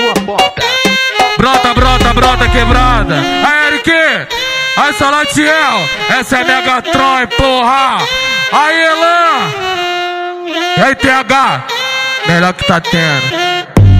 sua porta. Brota, brota, brota quebrada. Aí, Eric, aí, Salatiel, essa é Megatron, porra. Aí, Elan, e aí, TH, melhor que tá tendo.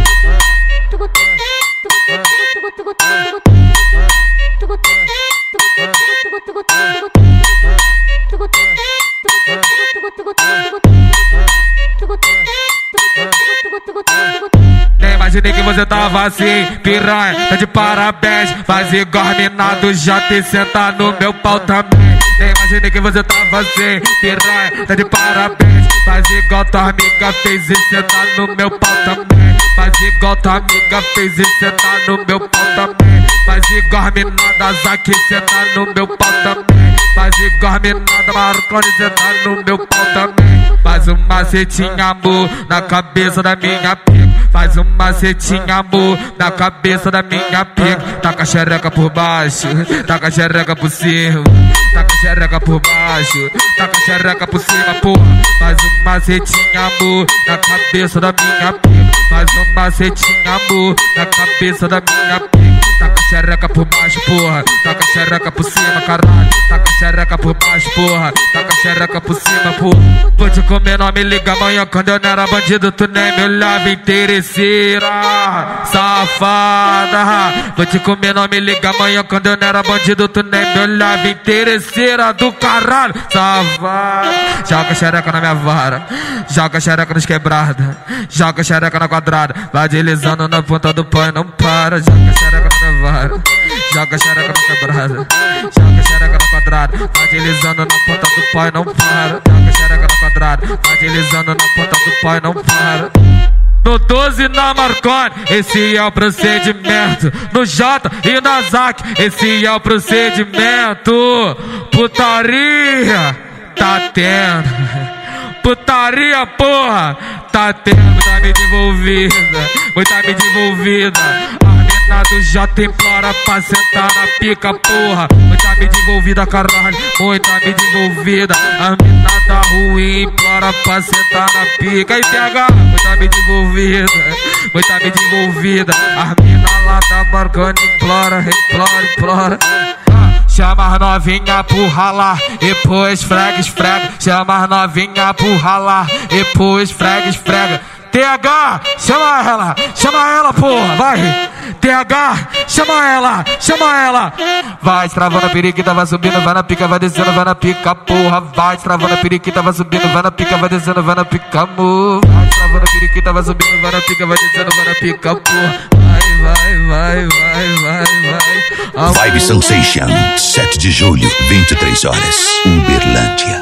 Nem imaginei que você tava assim, piranha, tá de parabéns. Faz igual minado, já te senta no meu pau também. Nem imaginei que você tava assim, piranha, tá de parabéns. Faz igual tua amiga fez e senta no meu pau também. Faz igual tua amiga fez e senta no meu pau também. Faz igual minada, Zaque, senta no meu pau também. Faz igual minada, Marconi, senta no meu pau também. Faz um macetinho, amor, na cabeça da minha pica. Faz um macetinho, amor, na cabeça da minha pica. Taca a xereca por baixo, taca a xereca por cima. Taca a xereca por baixo, taca a xereca por cima, porra. Faz um macetinho, amor, na cabeça da minha pica. Faz um macetinho, amor, na cabeça da minha pica. Taca a xereca por baixo, porra. Taca a xereca por cima, caralho. Taca a xereca por baixo, porra. Taca a xereca por cima, porra. Vou te comer, não me liga amanhã. Quando eu não era bandido, tu nem me olhava, interesseira, safada. Vou te comer, não me liga amanhã. Quando eu não era bandido, tu nem me olhava, interesseira do caralho, safada. Joga a xereca na minha vara, joga a xereca nos quebrados, joga a xereca na quadrada. Vai deslizando na ponta do pão e não para. Joga a xereca na minha vara, joga a xereca na quebrada, joga a xereca na quadrada. Vai deslizando na ponta do pão e não para. Joga a xereca na quadrada, vai deslizando na ponta do pão e não para. No 12 na Marconi, esse é o procedimento. No J e na Zaque, esse é o procedimento. Putaria, tá tendo. Putaria, porra, tá tendo. Muita mídia envolvida, muita mídia envolvida. A mina do J implora pra sentar na pica, porra. Muita mídia envolvida, caralho, muita mídia envolvida. A mina da ruim implora pra sentar na pica. Aí, TH, muita mídia envolvida, muita mídia envolvida. A mina lá da Marconi implora, implora, implora. Chama as novinha pro ralar, depois esfrega, esfrega. Chama as novinha pro ralar, depois esfrega, esfrega. TH, chama ela, porra, vai. TH, chama ela. Vai estravando a periquita, vai subindo, vai na pica, vai descendo, vai na pica, porra. Vai estravando a periquita, vai subindo, vai na pica, vai descendo, vai na pica, amor. Vai estravando a periquita, vai subindo, vai na pica, vai descendo, vai na pica, porra. Vai. Vibe Sensation, 7 de julho, 23 horas, Uberlândia.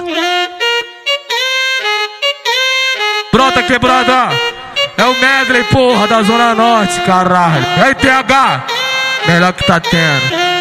Brota quebrada, é o medley, porra, da Zona Norte, caralho. E aí, TH, melhor que tá tendo.